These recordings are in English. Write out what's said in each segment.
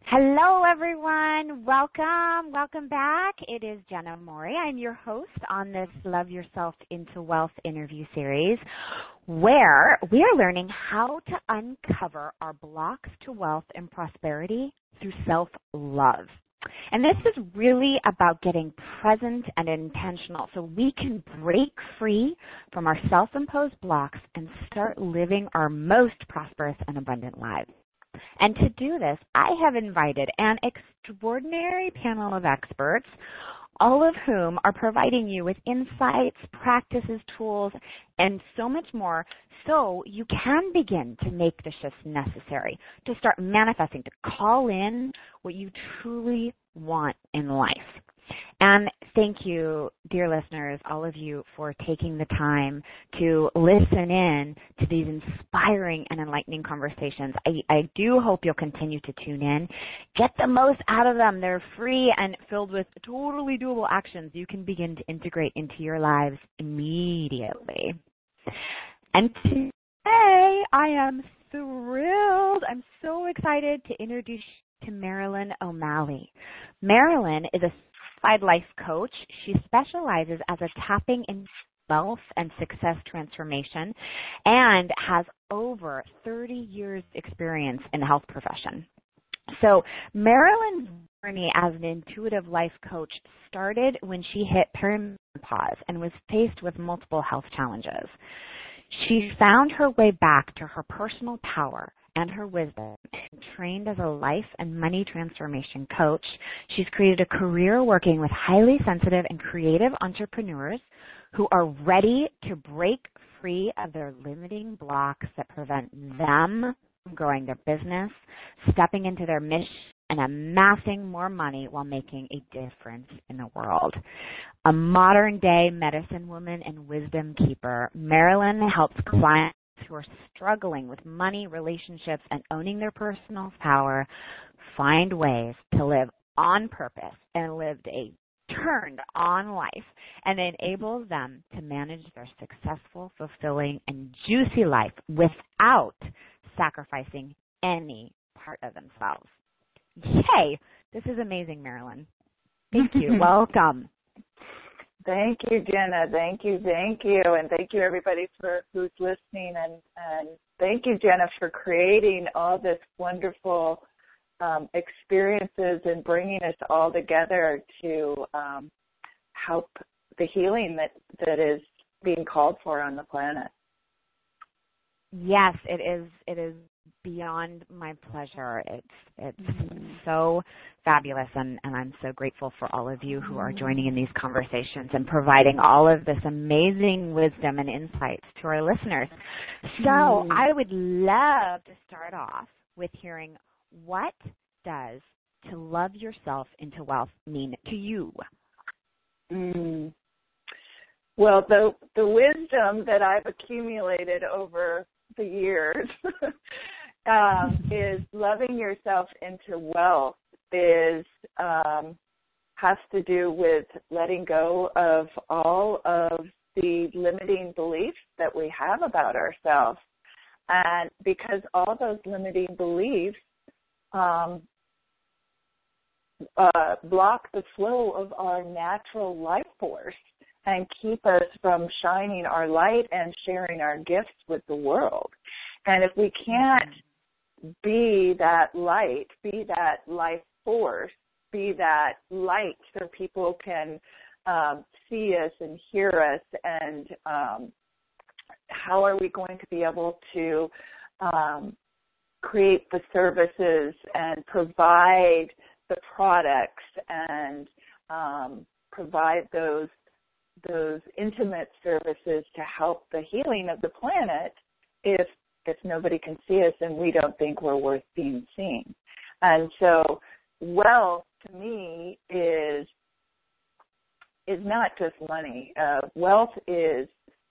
Hello, everyone. Welcome back. It is Jenna Mori. I'm your host on this Love Yourself into Wealth interview series, where we are learning how to uncover our blocks to wealth and prosperity through self-love. And this is really about getting present and intentional so we can break free from our self-imposed blocks and start living our most prosperous and abundant lives. And to do this, I have invited an extraordinary panel of experts, all of whom are providing you with insights, practices, tools, and so much more so you can begin to make the shifts necessary to start manifesting, to call in what you truly want in life. And thank you, dear listeners, all of you, for taking the time to listen in to these inspiring and enlightening conversations. I do hope you'll continue to tune in. Get the most out of them. They're free and filled with totally doable actions you can begin to integrate into your lives immediately. And today, I am thrilled. I'm so excited to introduce you to Marilyn O'Malley. Marilyn is a life coach. She specializes as a tapping into wealth and success transformation and has over 30 years experience in the health profession. So Marilyn's journey as an intuitive life coach started when she hit perimenopause and was faced with multiple health challenges. She found her way back to her personal power and her wisdom, and trained as a life and money transformation coach. She's created a career working with highly sensitive and creative entrepreneurs who are ready to break free of their limiting blocks that prevent them from growing their business, stepping into their mission, and amassing more money while making a difference in the world. A modern-day medicine woman and wisdom keeper, Marilyn helps clients who are struggling with money, relationships, and owning their personal power find ways to live on purpose and live a turned-on life, and enables them to manage their successful, fulfilling, and juicy life without sacrificing any part of themselves. Yay! This is amazing, Marilyn. Thank you. Welcome. Thank you, Jenna. Thank you. And thank you, everybody, who's listening. And thank you, Jenna, for creating all this wonderful experiences and bringing us all together to help the healing that is being called for on the planet. Yes, it is beyond my pleasure. It's so fabulous, and I'm so grateful for all of you who are joining in these conversations and providing all of this amazing wisdom and insights to our listeners. So I would love to start off with hearing, what does to love yourself into wealth mean to you? Well, the wisdom that I've accumulated over the years is loving yourself into wealth has to do with letting go of all of the limiting beliefs that we have about ourselves. And because all those limiting beliefs block the flow of our natural life force and keep us from shining our light and sharing our gifts with the world. And if we can't be that light, be that life force, be that light so people can see us and hear us, and how are we going to be able to create the services and provide the products and provide those intimate services to help the healing of the planet if nobody can see us and we don't think we're worth being seen. And so wealth to me is not just money. Wealth is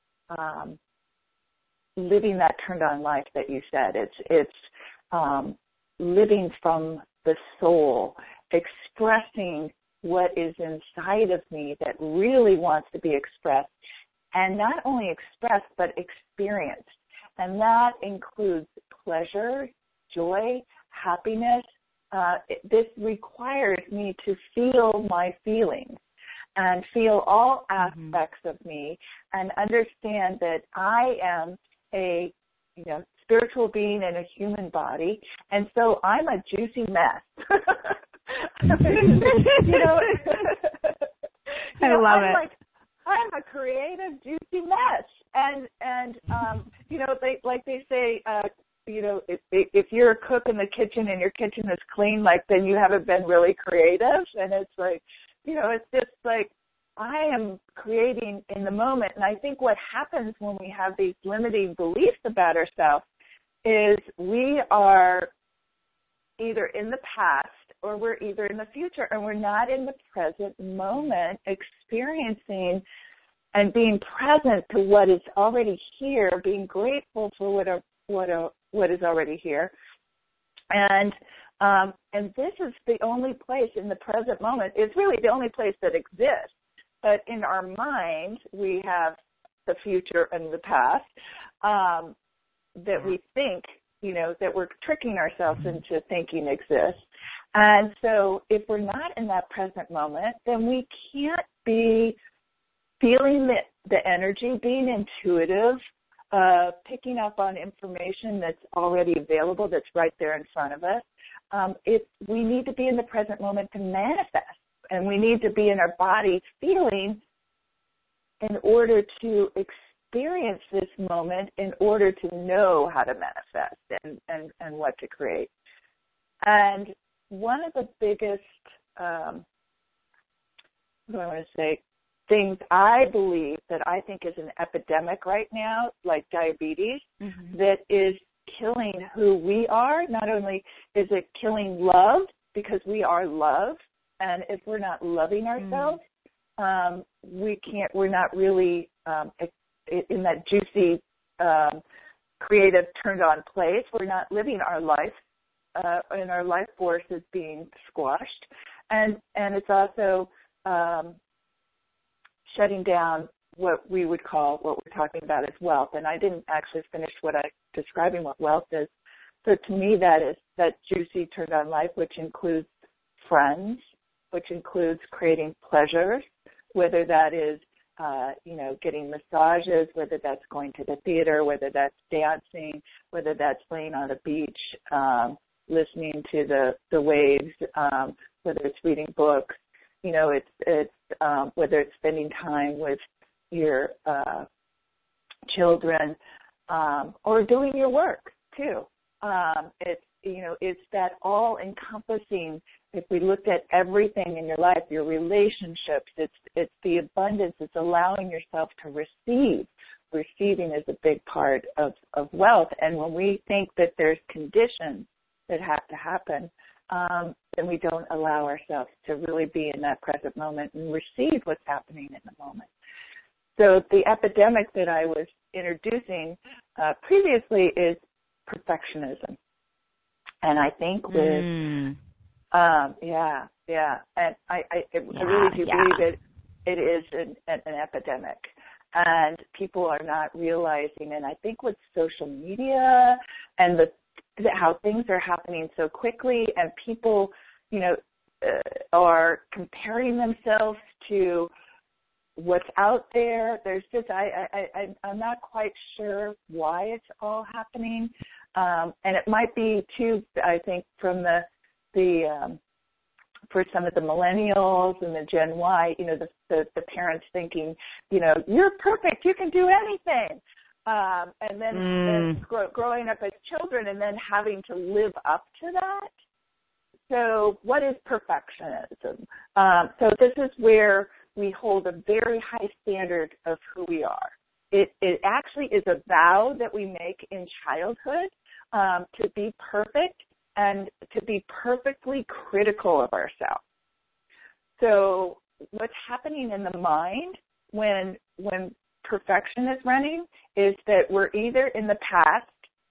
living that turned on life that you said. It's living from the soul, expressing what is inside of me that really wants to be expressed, and not only expressed but experienced. And that includes pleasure, joy, happiness, this requires me to feel my feelings and feel all aspects of me and understand that I am a spiritual being in a human body, and so I'm a juicy mess. I love it. Like, I'm a creative, juicy mess, and they say, if you're a cook in the kitchen and your kitchen is clean, like, then you haven't been really creative, and it's like, it's just like I am creating in the moment. And I think what happens when we have these limiting beliefs about ourselves is we are either in the past or we're either in the future, and we're not in the present moment experiencing and being present to what is already here, being grateful for what is already here. And this is the only place in the present moment. It's really the only place that exists. But in our mind, we have the future and the past that we think, that we're tricking ourselves into thinking exists. And so if we're not in that present moment, then we can't be feeling the energy, being intuitive, picking up on information that's already available, that's right there in front of us. We need to be in the present moment to manifest, and we need to be in our body feeling in order to experience this moment, in order to know how to manifest and what to create. And one of the biggest, things I believe that I think is an epidemic right now, like diabetes, that is killing who we are. Not only is it killing love, because we are love, and if we're not loving ourselves, we're not really in that juicy, creative, turned on place. We're not living our life, and our life force is being squashed. And it's also shutting down what we would call, what we're talking about as wealth. And I didn't actually finish describing what wealth is. So to me, that is that juicy, turned on life, which includes friends, which includes creating pleasures, whether that is, getting massages, whether that's going to the theater, whether that's dancing, whether that's laying on a beach, listening to the waves, whether it's reading books, it's whether it's spending time with your children, or doing your work too. It's that all-encompassing. If we looked at everything in your life, your relationships, it's the abundance. It's allowing yourself to receive. Receiving is a big part of wealth. And when we think that there's conditions that have to happen, then we don't allow ourselves to really be in that present moment and receive what's happening in the moment. So the epidemic that I was introducing previously is perfectionism. And I think with, and I really do believe it is an epidemic. And people are not realizing, and I think with social media and how things are happening so quickly, and people, are comparing themselves to what's out there. There's just, I'm not quite sure why it's all happening. And it might be too, I think, from for some of the millennials and the Gen Y, the parents thinking, you're perfect, you can do anything. And then growing up as children and then having to live up to that. So what is perfectionism? So this is where we hold a very high standard of who we are. It actually is a vow that we make in childhood to be perfect and to be perfectly critical of ourselves. So what's happening in the mind when perfection is running is that we're either in the past,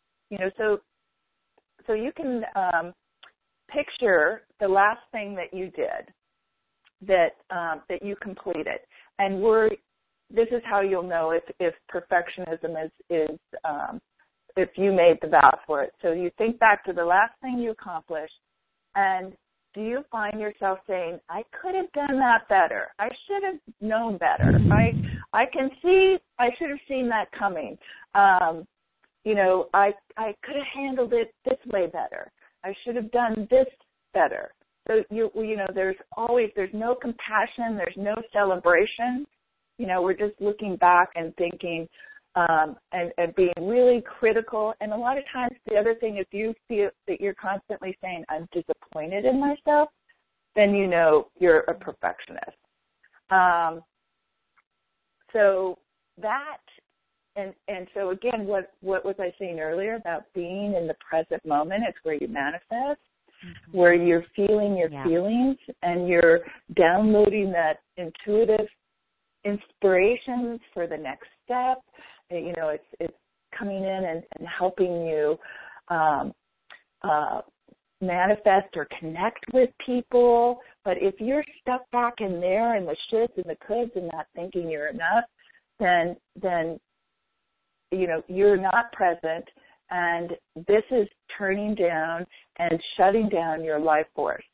so you can picture the last thing that you did that you completed, and this is how you'll know if perfectionism is if you made the vow for it. So you think back to the last thing you accomplished, And do you find yourself saying, I could have done that better. I should have known better. I can see, I should have seen that coming. You know, I could have handled it this way better. I should have done this better. So, you know, there's no compassion, there's no celebration. You know, we're just looking back and thinking and being really critical. And a lot of times the other thing, if you feel that you're constantly saying, I'm disappointed in myself, then you know you're a perfectionist. So that, and so again, what was I saying earlier about being in the present moment? It's where you manifest, where you're feeling your feelings and you're downloading that intuitive inspirations for the next step. You know, it's coming in and helping you manifest or connect with people. But if you're stuck back in there and the shoulds and the coulds and not thinking you're enough, then you know, you're not present, and this is turning down and shutting down your life force.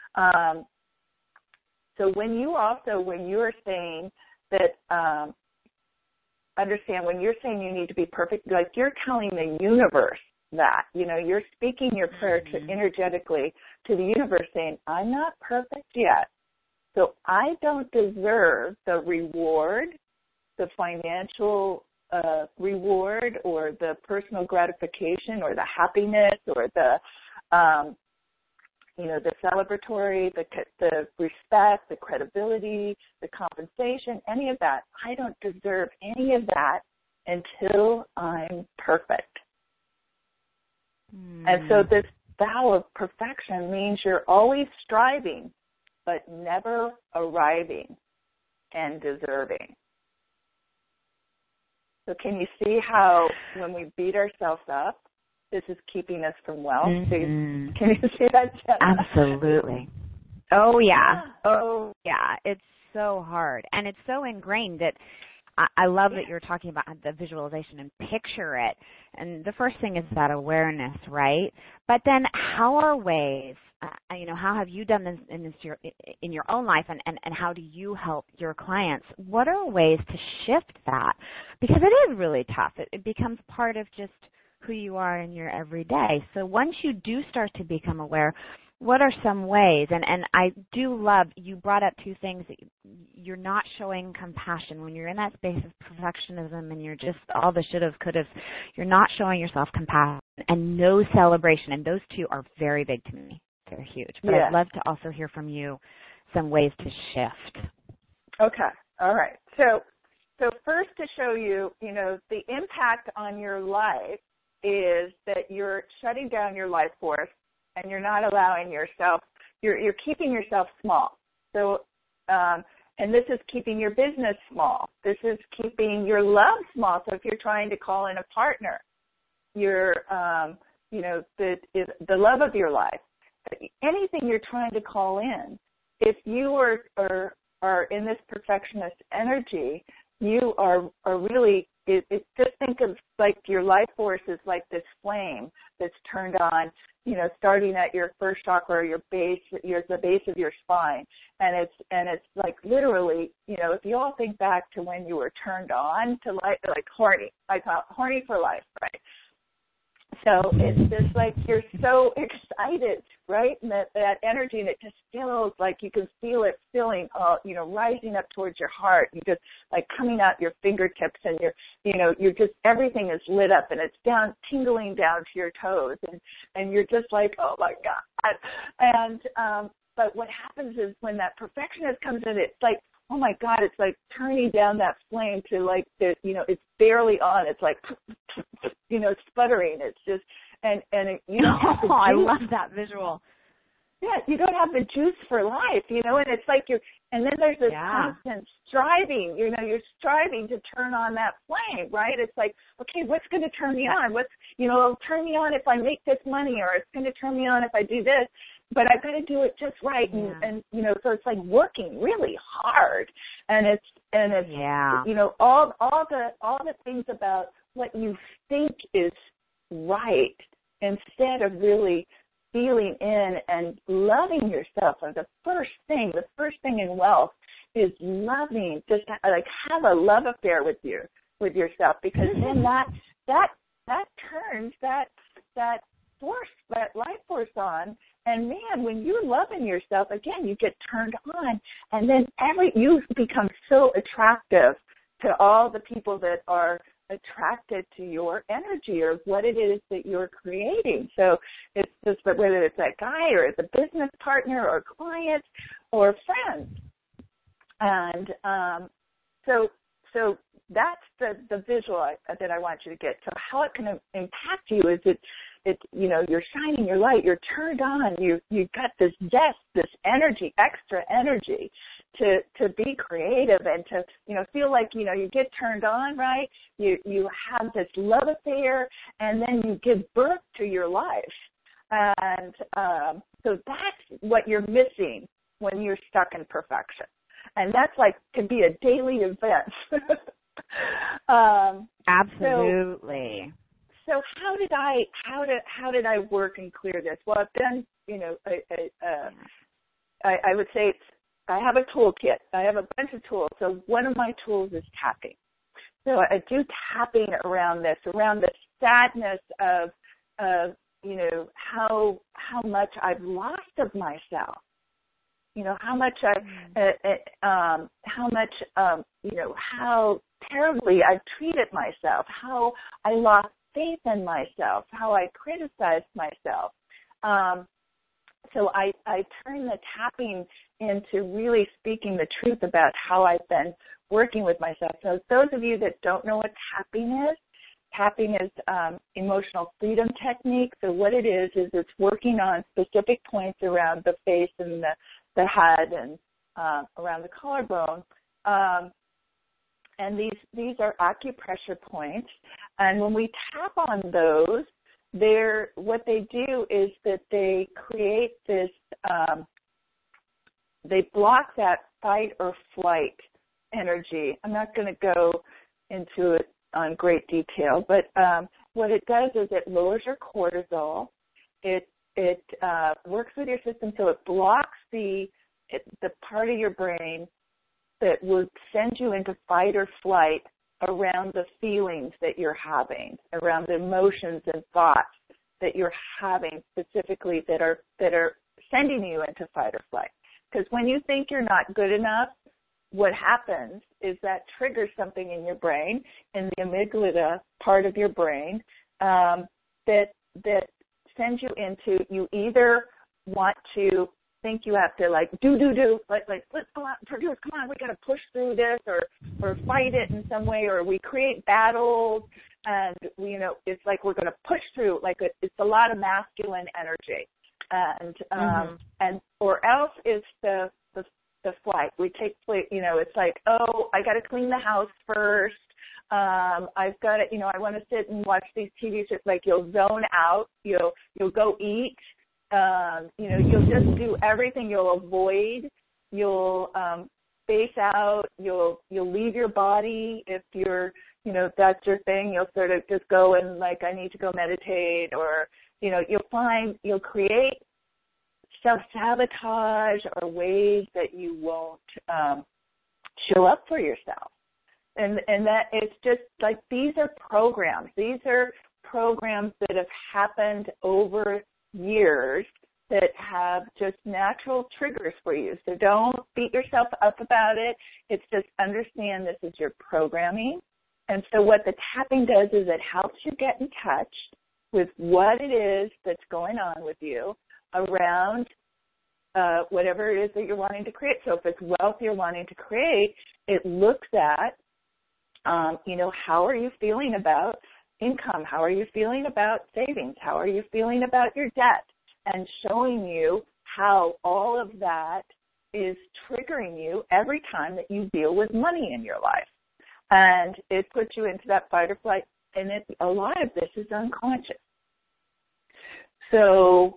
So when you're saying that, understand, when you're saying you need to be perfect, like you're telling the universe that, you know, you're speaking your prayer energetically to the universe saying, I'm not perfect yet, so I don't deserve the reward, the financial reward, or the personal gratification, or the happiness, or the you know, the celebratory, the respect, the credibility, the compensation, any of that. I don't deserve any of that until I'm perfect. And so this vow of perfection means you're always striving, but never arriving and deserving. So can you see how when we beat ourselves up, this is keeping us from wealth? Can you see that, Jenna? Absolutely. Oh, yeah. Oh, yeah. It's so hard. And it's so ingrained that I love that you're talking about the visualization and picture it. And the first thing is that awareness, right? But then how are ways, you know, how have you done this in your own life, and how do you help your clients? What are ways to shift that? Because it is really tough. It becomes part of just who you are in your everyday. So once you do start to become aware, what are some ways? And I do love, you brought up two things, that you're not showing compassion. When you're in that space of perfectionism and you're just all the should have, could have, you're not showing yourself compassion, and no celebration. And those two are very big to me. They're huge. But I'd love to also hear from you some ways to shift. Okay. All right. So first, to show you, you know, the impact on your life is that you're shutting down your life force, and you're not allowing yourself, you're keeping yourself small. So, and this is keeping your business small. This is keeping your love small. So if you're trying to call in a partner, you're, you know, the love of your life, anything you're trying to call in, if you are in this perfectionist energy, you are really, just think of like your life force is like this flame that's turned on, you know, starting at your first chakra, or your base, the base of your spine, and it's like literally, you know, if you all think back to when you were turned on to life, like horny, I call it horny for life, right? So it's just like you're so excited, right? And that energy, and it just feels like you can feel it filling, you know, rising up towards your heart. You just like coming out your fingertips, and you're just, everything is lit up, and it's down, tingling down to your toes, and you're just like, oh my God. And but what happens is when that perfectionist comes in, it's like, oh my God, it's like turning down that flame to like, you know, it's barely on. It's like, you know, sputtering. It's just, and you don't have the juice. I love that visual. Yeah, you don't have the juice for life, you know, and it's like and then there's this constant striving, you know, you're striving to turn on that flame, right? It's like, okay, what's going to turn me on? It'll turn me on if I make this money, or it's going to turn me on if I do this. But I've got to do it just right, and you know, so it's like working really hard, and it's you know, all the things about what you think is right, instead of really feeling in and loving yourself. And the first thing in wealth is loving, just like have a love affair with yourself, because then that turns that force, that life force on. And man, when you're loving yourself, again, you get turned on, and then you become so attractive to all the people that are attracted to your energy or what it is that you're creating. So it's just whether it's that guy or it's a business partner or clients or friends. And so that's the visual that I want you to get. So how it can impact you is it you're shining your light, you're turned on, you've got this zest, this energy, extra energy to be creative and to feel like you get turned on, right? You have this love affair, and then you give birth to your life. And so that's what you're missing when you're stuck in perfection. And that's can be a daily event. Absolutely. So how did I work and clear this? Well, I've done, I would say I have a toolkit. I have a bunch of tools. So one of my tools is tapping. So I do tapping around the sadness of how much I've lost of myself. How terribly I've treated myself, how I lost faith in myself, how I criticized myself. So I turn the tapping into really speaking the truth about how I've been working with myself. So those of you that don't know what tapping is emotional freedom technique. So what it is it's working on specific points around the face and the head and around the collarbone. And these are acupressure points. And when we tap on those, what they do is that they create this, they block that fight or flight energy. I'm not going to go into it on great detail, but what it does is it lowers your cortisol. It works with your system, so it blocks the part of your brain that would send you into fight or flight around the feelings that you're having, around the emotions and thoughts that you're having specifically that are sending you into fight or flight. Because when you think you're not good enough, what happens is that triggers something in your brain, in the amygdala part of your brain, that sends you into, you either want to think you have to do, let's go out and produce, come on, we got to push through this or fight it in some way, or we create battles and it's like we're going to push through, it's a lot of masculine energy. And or else it's the flight. We take, it's like, oh, I got to clean the house first. I've got to, I want to sit and watch these TV shows. You'll zone out. You'll go eat. You'll just do everything. You'll avoid. You'll space out. You'll leave your body if you're, that's your thing. You'll sort of just go and I need to go meditate, or you'll create self-sabotage or ways that you won't show up for yourself. And that it's just these are programs. These are programs that have happened over years that have just natural triggers for you. So don't beat yourself up about it. It's just understand this is your programming. And so what the tapping does is it helps you get in touch with what it is that's going on with you around whatever it is that you're wanting to create. So if it's wealth you're wanting to create, it looks at, how are you feeling about income? How are you feeling about savings? How are you feeling about your debt? And showing you how all of that is triggering you every time that you deal with money in your life. And it puts you into that fight or flight, and a lot of this is unconscious. So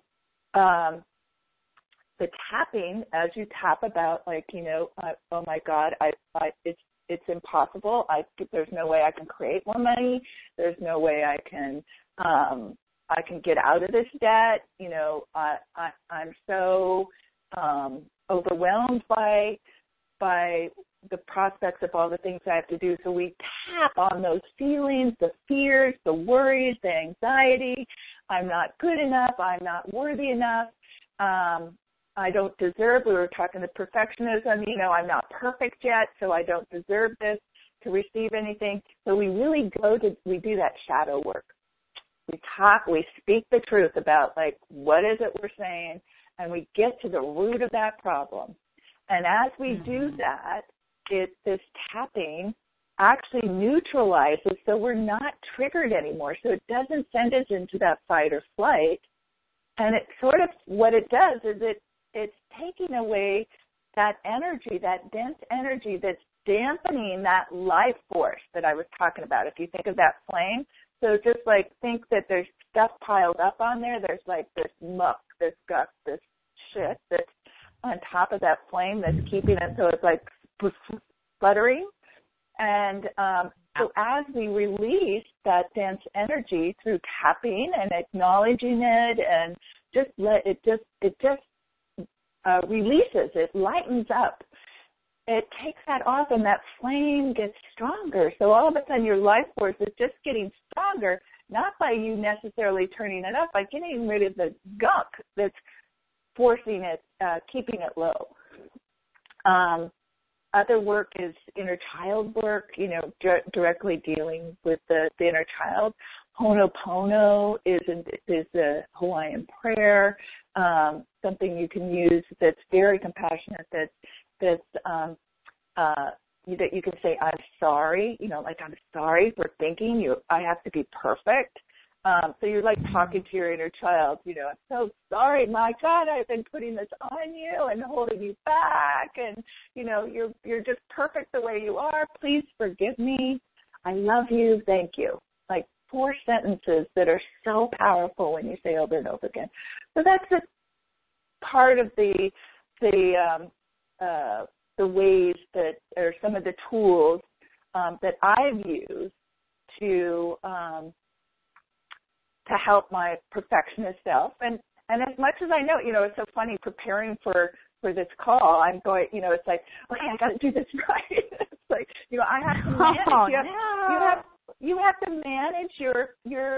the tapping, as you tap about, oh my God, it's impossible. There's no way I can create more money. There's no way I can, I can get out of this debt. You know, I'm so overwhelmed by the prospects of all the things I have to do. So we tap on those feelings, the fears, the worries, the anxiety. I'm not good enough. I'm not worthy enough. I don't deserve. We were talking to perfectionism. You know, I'm not perfect yet, so I don't deserve this to receive anything. So we really we do that shadow work. We speak the truth about, like, what is it we're saying, and we get to the root of that problem. And as we do that, this tapping actually neutralizes, so we're not triggered anymore. So it doesn't send us into that fight or flight. And it sort of, what it does is it's taking away that energy, that dense energy that's dampening that life force that I was talking about. If you think of that flame, so just like think that there's stuff piled up on there. There's like this muck, this guck, this shit that's on top of that flame that's keeping it, so it's like sputtering. And so as we release that dense energy through tapping and acknowledging it, and just releases, it lightens up. It takes that off, and that flame gets stronger. So all of a sudden your life force is just getting stronger, not by you necessarily turning it up, by getting rid of the gunk that's forcing it, keeping it low. Other work is inner child work, you know, directly dealing with the inner child. Ho'oponopono is a Hawaiian prayer, something you can use that's very compassionate, that you can say, I'm sorry, you know, like, I'm sorry for thinking I have to be perfect. So you're like talking to your inner child, you know, I'm so sorry, my God, I've been putting this on you and holding you back, and, you know, you're just perfect the way you are. Please forgive me. I love you. Thank you. Like 4 sentences that are so powerful when you say over and over again. So that's just part of the ways that, or some of the tools that I've used to help my perfectionist self. And as much as I know, you know, it's so funny preparing for this call, I'm going, you know, it's like, okay, I got to do this right. It's like, you know, I have to manage. You have to manage your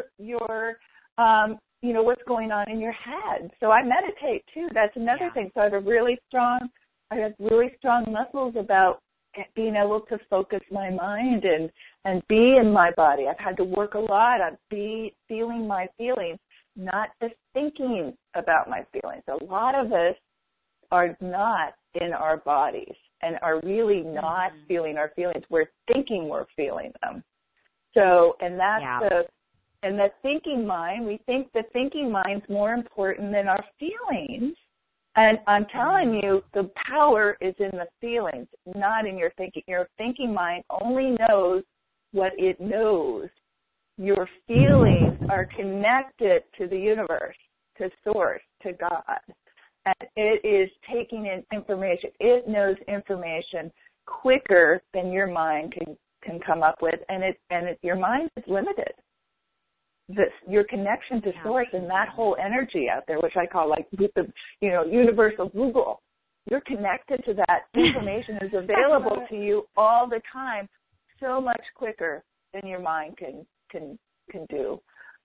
you know, what's going on in your head. So I meditate too. That's another thing. So I have really strong muscles about being able to focus my mind and be in my body. I've had to work a lot on feeling my feelings, not just thinking about my feelings. A lot of us are not in our bodies and are really not feeling our feelings. We're thinking we're feeling them. So, and that's the thinking mind, we think the thinking mind's more important than our feelings. And I'm telling you, the power is in the feelings, not in your thinking. Your thinking mind only knows what it knows. Your feelings are connected to the universe, to Source, to God. And it is taking in information. It knows information quicker than your mind can come up with, and your mind is limited. Your connection to Source and that whole energy out there, which I call like the, you know, universal Google. You're connected to that. Information is available to you all the time, so much quicker than your mind can do.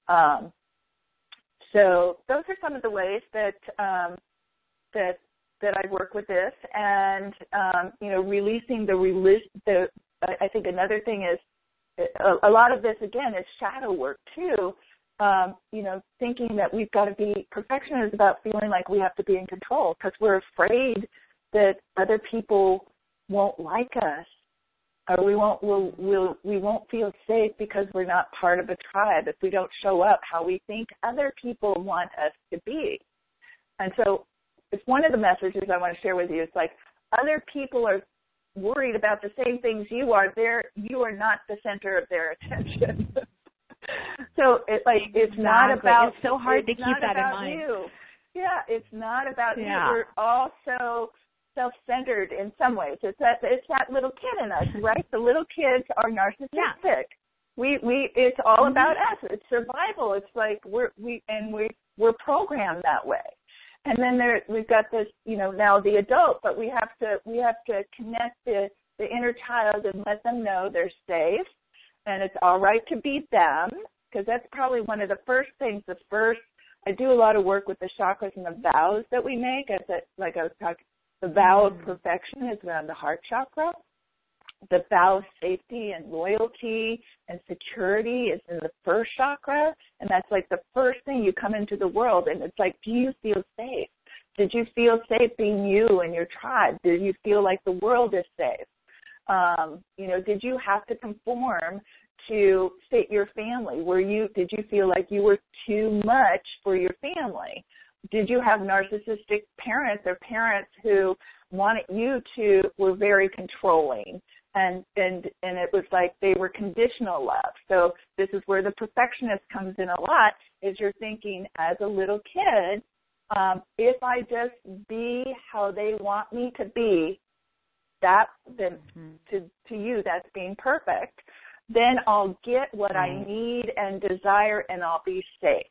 So those are some of the ways that I work with this, and you know, releasing I think another thing is, a lot of this, again, is shadow work, too. You know, thinking that we've got to be, perfection is about feeling like we have to be in control because we're afraid that other people won't like us, or we won't feel safe because we're not part of a tribe if we don't show up how we think other people want us to be. And so it's one of the messages I want to share with you. It's like, other people are worried about the same things you are. You are not the center of their attention. So it's not about. It's so hard to keep that in mind. You. Yeah, it's not about you. Yeah. We're also self-centered in some ways. It's that little kid in us, right? The little kids are narcissistic. It's all about us. It's survival. It's like we're programmed that way. And then we've got this, now the adult, but we have to connect the inner child and let them know they're safe, and it's all right to be them, because that's probably one of the first things. I do a lot of work with the chakras and the vows that we make. Like I was talking, the vow of perfection is around the heart chakra. The vow of safety and loyalty and security is in the first chakra, and that's like the first thing you come into the world, and it's like, do you feel safe? Did you feel safe being you and your tribe? Did you feel like the world is safe? Did you have to conform to fit your family? Did you feel like you were too much for your family? Did you have narcissistic parents or parents who were very controlling? And it was like they were conditional love. So this is where the perfectionist comes in a lot, is you're thinking as a little kid, if I just be how they want me to be, then to you that's being perfect, then I'll get what I need and desire, and I'll be safe.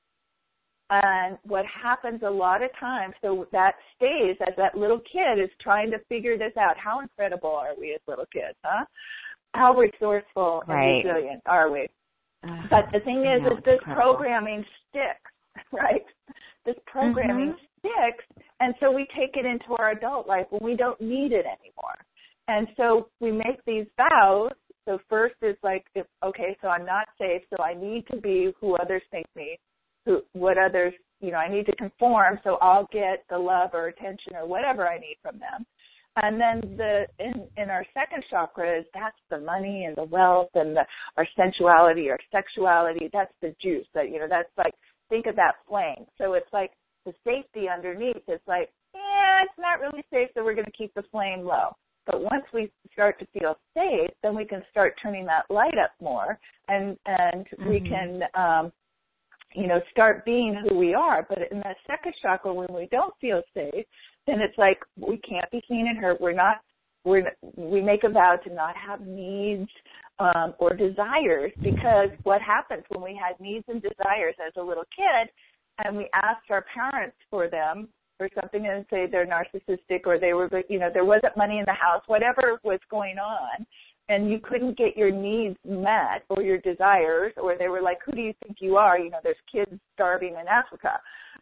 And what happens a lot of times, so that stays as that little kid is trying to figure this out. How incredible are we as little kids, huh? How resourceful and resilient are we? But the thing is this programming sticks, right? This programming sticks, and so we take it into our adult life when we don't need it anymore. And so we make these vows. So first is like, so I'm not safe, so I need to be who others think me. What others, I need to conform, so I'll get the love or attention or whatever I need from them. And then in our second chakra that's the money and the wealth and our sensuality, our sexuality. That's the juice. That's like, think of that flame. So it's like the safety underneath. It's like, it's not really safe, so we're going to keep the flame low. But once we start to feel safe, then we can start turning that light up more, and we can start being who we are. But in that second chakra, when we don't feel safe, then it's like we can't be seen and heard. We make a vow to not have needs or desires, because what happens when we had needs and desires as a little kid, and we asked our parents for them or something, and say they're narcissistic, or they were, there wasn't money in the house, whatever was going on, and you couldn't get your needs met or your desires, or they were like, who do you think you are? There's kids starving in Africa.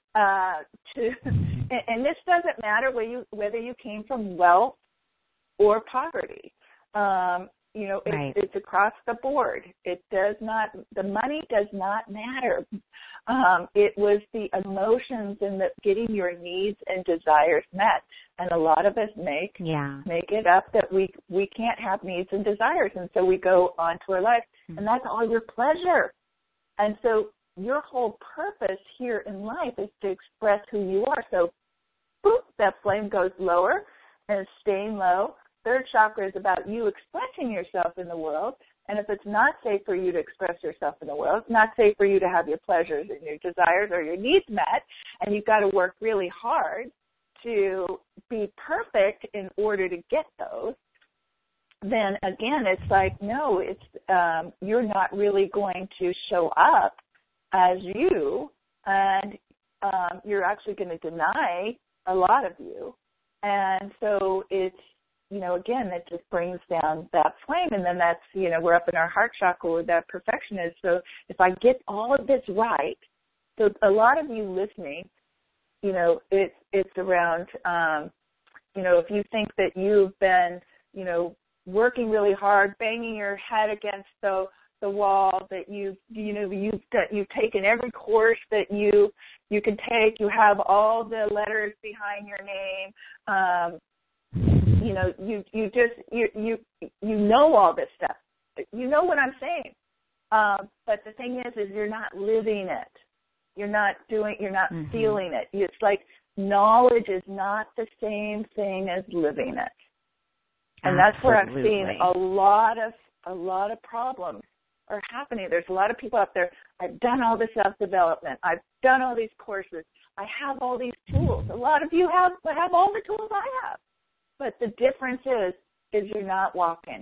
And this doesn't matter whether you came from wealth or poverty. It's across the board. The money does not matter. It was the emotions and getting your needs and desires met. And a lot of us make it up that we can't have needs and desires. And so we go on to our life, and that's all your pleasure. And so your whole purpose here in life is to express who you are. So boop, that flame goes lower and it's staying low. Third chakra is about you expressing yourself in the world. And if it's not safe for you to express yourself in the world, it's not safe for you to have your pleasures and your desires or your needs met, and you've got to work really hard to be perfect in order to get those, then again, it's like, no, you're not really going to show up as you, and you're actually going to deny a lot of you. And so it's, again, it just brings down that flame, and then that's, we're up in our heart chakra where that perfection is. So if I get all of this right, so a lot of you listening, it's around, if you think that you've been, working really hard, banging your head against the wall, that you've taken every course that you can take, you have all the letters behind your name, you know all this stuff. You know what I'm saying. But the thing is you're not living it. You're not feeling it. It's like knowledge is not the same thing as living it. And that's where I've seen a lot of problems are happening. There's a lot of people out there, I've done all the self-development. I've done all these courses. I have all these tools. A lot of you have all the tools I have. But the difference is you're not walking it.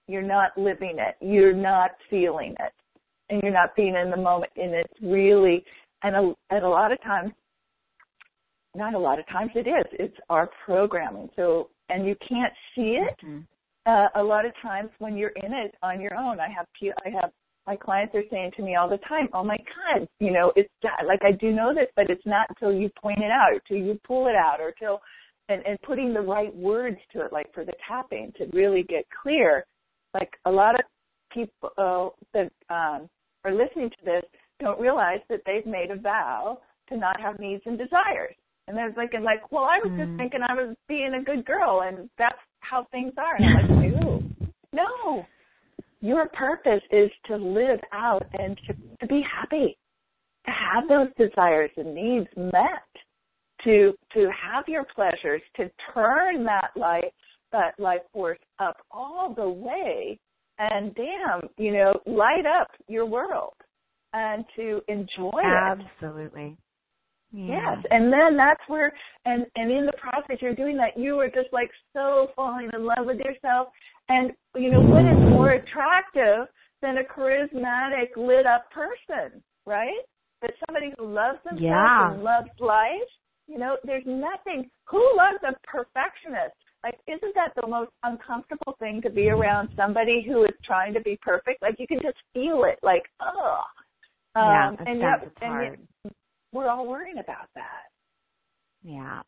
you're not living it, you're not feeling it, and you're not being in the moment. And it's really, and a lot of times, not a lot of times it is, it's our programming. So, and you can't see it a lot of times when you're in it on your own. I have my clients are saying to me all the time, oh my God, you know, it's like I do know this, but it's not until you point it out, or till you pull it out, or till, and putting the right words to it, like for the tapping to really get clear. Like a lot of people that are listening to this don't realize that they've made a vow to not have needs and desires. And they're thinking like, well, I was just thinking I was being a good girl, and that's how things are. And I'm like, no. Your purpose is to live out and to be happy, to have those desires and needs met, to have your pleasures, to turn that life force up all the way and you know, light up your world and to enjoy it. Absolutely. Yeah. Yes, and then that's where, and in the process you're doing that, you are just like so falling in love with yourself. And, you know, what is more attractive than a charismatic, lit up person, right? But somebody who loves themselves and loves life, you know, there's nothing, who loves a perfectionist? Like, isn't that the most uncomfortable thing to be around somebody who is trying to be perfect? Like, you can just feel it, like, ugh. And yet, we're all worrying about that. Yeah.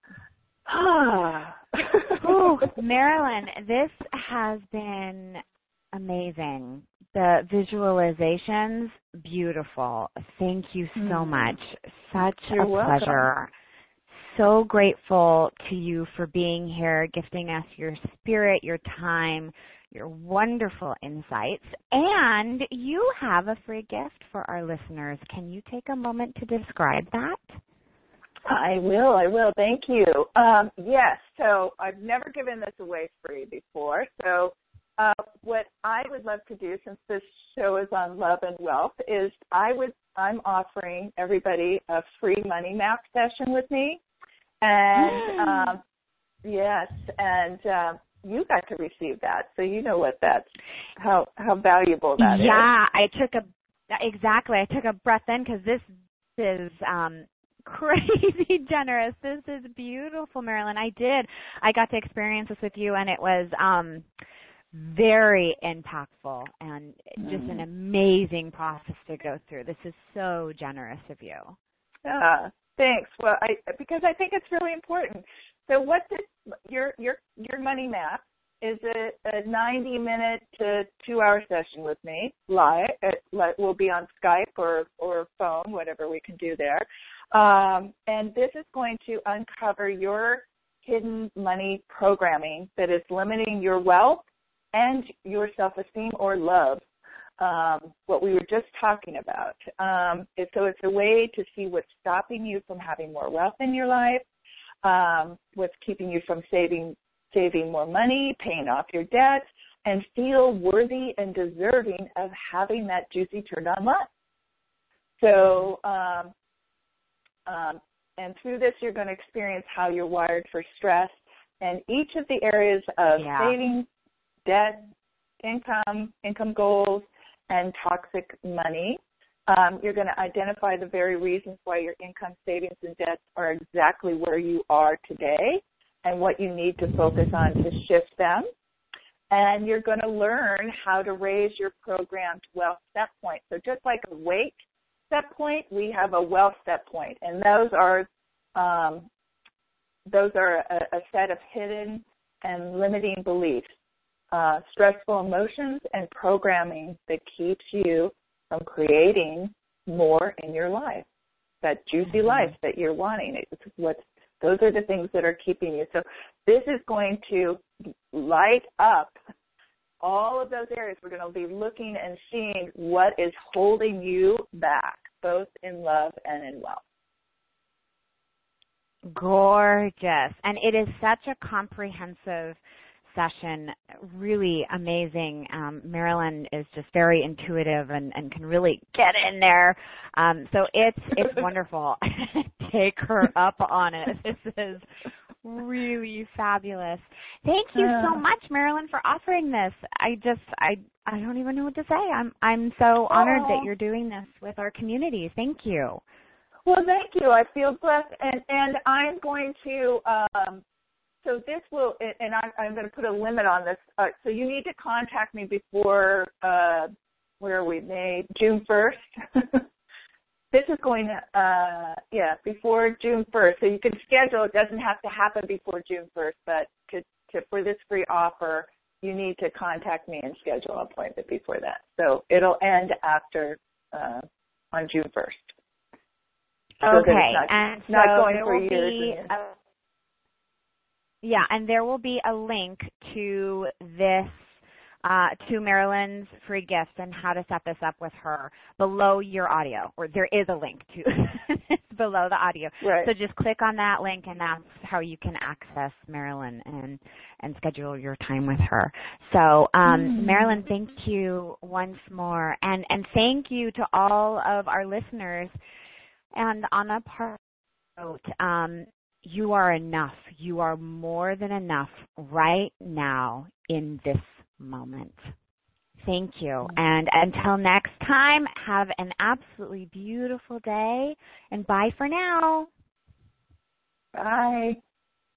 Ooh, Marilyn, this has been amazing. The visualizations, beautiful. Thank you so much. Such You're welcome. Pleasure. So grateful to you for being here, gifting us your spirit, your time, your wonderful insights. And you have a free gift for our listeners. Can you take a moment to describe that? I will. Thank you. Yes, so I've never given this away free before. So what I would love to do, since this show is on love and wealth, is I'm offering everybody a free money map session with me. And yes, and you got to receive that, so you know what how valuable that is. Yeah, I took a breath in, because this is crazy generous. This is beautiful, Marilyn. I got to experience this with you, and it was very impactful and just an amazing process to go through. This is so generous of you. Thanks. Well, because I think it's really important. So your money map is a 90-minute to 2-hour session with me live. We'll be on Skype or phone, whatever we can do there. And this is going to uncover your hidden money programming that is limiting your wealth and your self-esteem or love, what we were just talking about. So it's a way to see what's stopping you from having more wealth in your life, what's keeping you from saving more money, paying off your debts, and feel worthy and deserving of having that juicy turned-on life. So, and through this, you're going to experience how you're wired for stress, and each of the areas of savings, debt, income goals, and toxic money. You're going to identify the very reasons why your income, savings, and debts are exactly where you are today and what you need to focus on to shift them. And you're going to learn how to raise your programmed wealth set point. So just like a weight set point, we have a wealth set point, and those are a set of hidden and limiting beliefs, stressful emotions, and programming that keeps you from creating more in your life, that juicy life that you're wanting. Those are the things that are keeping you. So this is going to light up all of those areas. We're going to be looking and seeing what is holding you back, both in love and in wealth. Gorgeous. And it is such a comprehensive session, really amazing. Marilyn is just very intuitive and can really get in there. So it's wonderful. Take her up on it. This is really fabulous. Thank you so much, Marilyn, for offering this. I don't even know what to say. I'm so honored that you're doing this with our community. Thank you. Well, thank you. I feel blessed, and I'm going to. So this will, and I'm going to put a limit on this. So you need to contact me before. Where are we? June 1st. This is going to, before June 1st. So you can schedule. It doesn't have to happen before June 1st, but for this free offer, you need to contact me and schedule an appointment before that. So it'll end after on June 1st. Okay, and not so going there for will years. and there will be a link to this. To Marilyn's free gift and how to set this up with her below your audio, or there is a link to below the audio. Right. So just click on that link, and that's how you can access Marilyn and schedule your time with her. So, Marilyn, thank you once more, and thank you to all of our listeners. And on a part note, you are enough. You are more than enough right now in this moment. Thank you. And until next time, have an absolutely beautiful day, and bye for now. Bye.